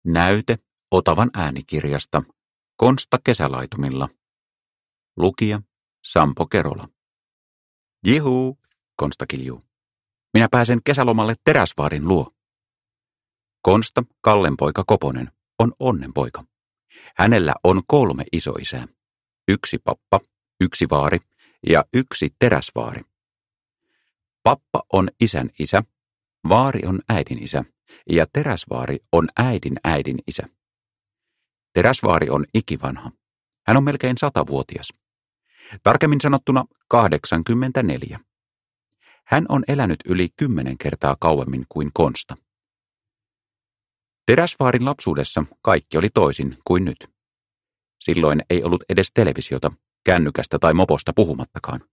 Näyte Otavan äänikirjasta Konsta kesälaitumilla. Lukija Sampo Kerola. Jihuu, Konsta kiljuu. Minä pääsen kesälomalle Teräsvaarin luo. Konsta, Kallen poika Koponen, on onnenpoika. Hänellä on 3 isoisää. 1 pappa, 1 vaari ja 1 teräsvaari. Pappa on isän isä, vaari on äidin isä ja teräsvaari on äidin äidin isä. Teräsvaari on ikivanha. Hän on melkein 100-vuotias. Tarkemmin sanottuna 84. Hän on elänyt yli 10 kertaa kauemmin kuin Konsta. Teräsvaarin lapsuudessa kaikki oli toisin kuin nyt. Silloin ei ollut edes televisiota, kännykästä tai moposta puhumattakaan.